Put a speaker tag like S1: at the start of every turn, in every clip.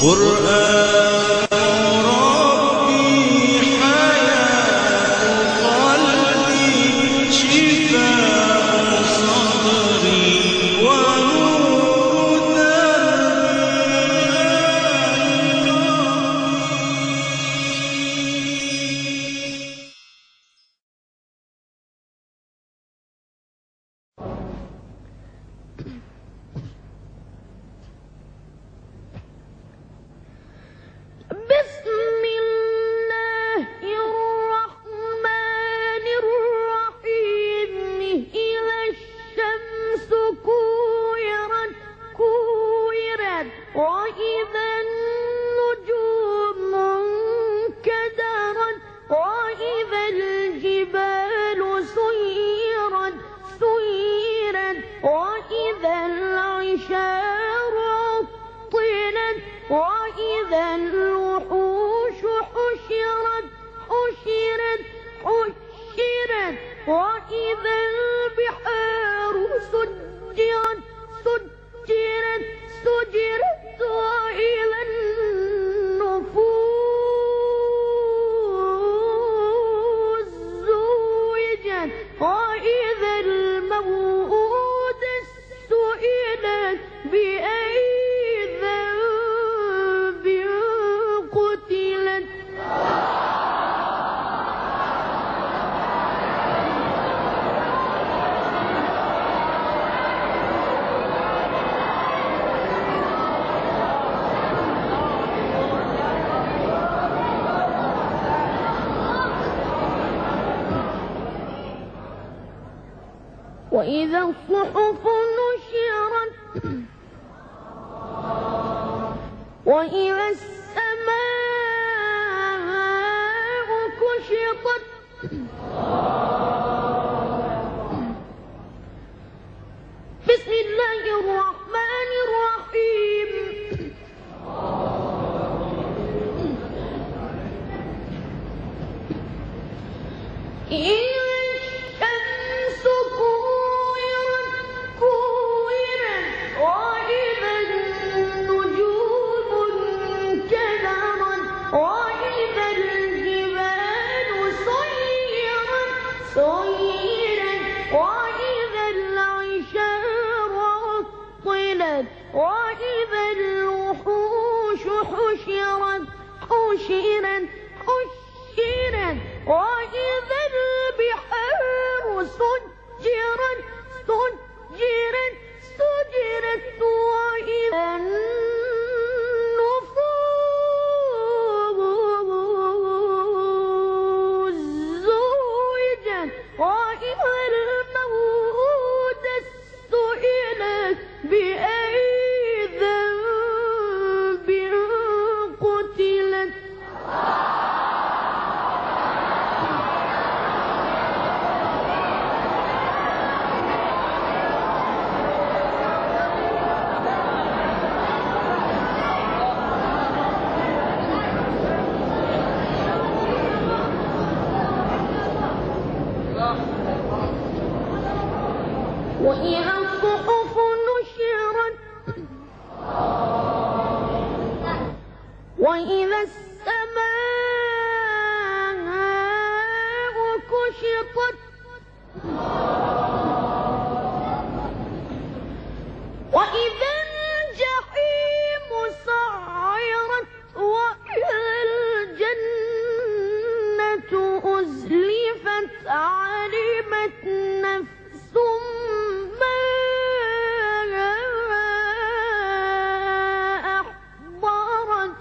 S1: وإذا الصحف نشرت وإذا السماء كشطت بسم الله الرحمن الرحيم وإذا الوحوش حشرت وإذا البحار سجرت وإذا النفوس زوجت وإذا الموءودة سئلت بأي ذنب قتلت وإذا الصحف نشرت وإذا السماء كشطت وإذا الجحيم سعرت وإذا الجنة أزلفت علمت نفس ما أحضرت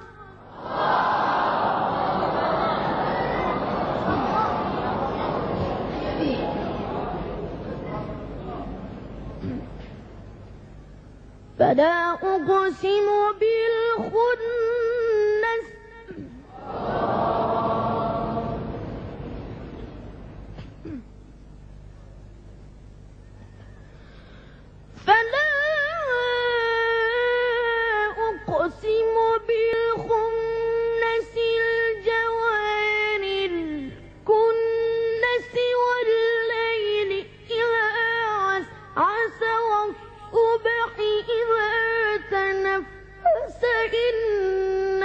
S1: فلا أقسم بالخنس فلا أقسم بالخنس الجوار الكنس والليل إذا عسعس والصبح إذا تنفس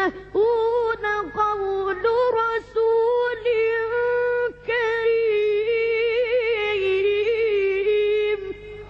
S1: يشاءون قول رسول كريم.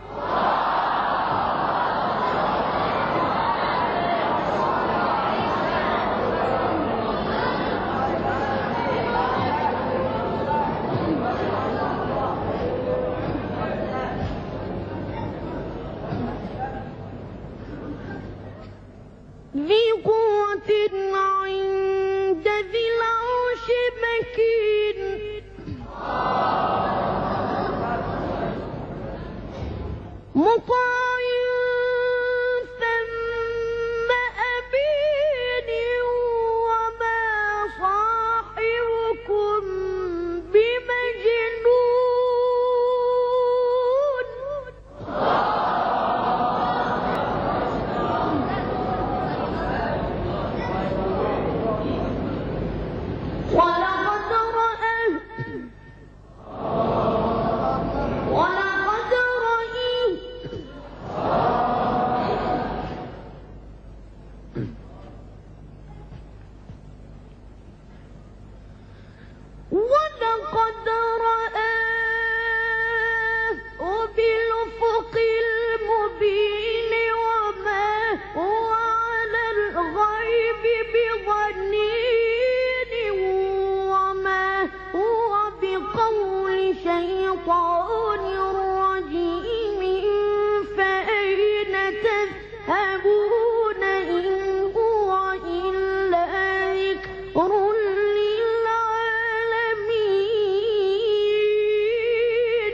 S1: ذي قوة عند ذي العرش مكين. مطاع ثم أمين. وما صاحبكم بمجنون. ولقد رآه بالأفق المبين. وما هو على الغيب بضنين. وما هو بقول شيطان رجيم. فأين تذهبون إن هو إلا ذكر للعالمين.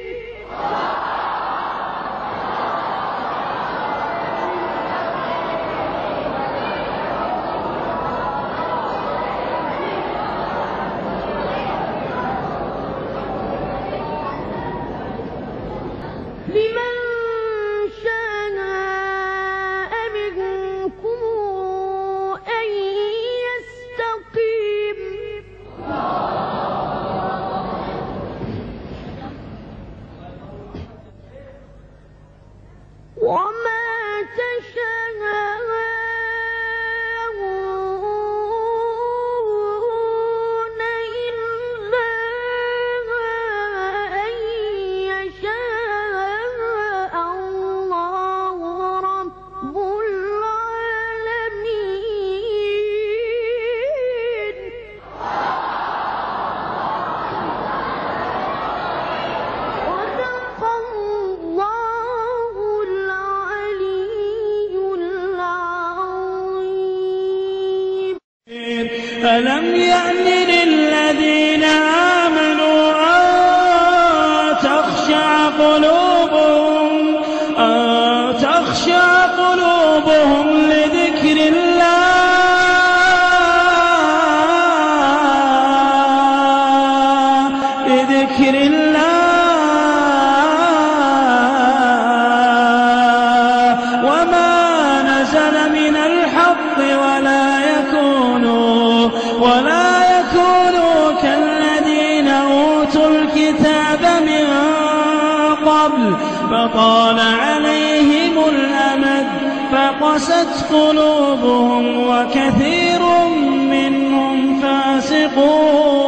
S1: لمن شاء منكم أن يستقيم. وما تشاءون إلا أن يشاء الله رب العالمين. صدق الله العلي العظيم.
S2: ألم يأن للذين آمنوا أن تخشع قلوبهم لذكر الله وما نزل من الحق ولا يكونوا كالذين أوتوا الكتاب من قبل فطال عليهم الأمد فقست قلوبهم وكثير منهم فاسقون.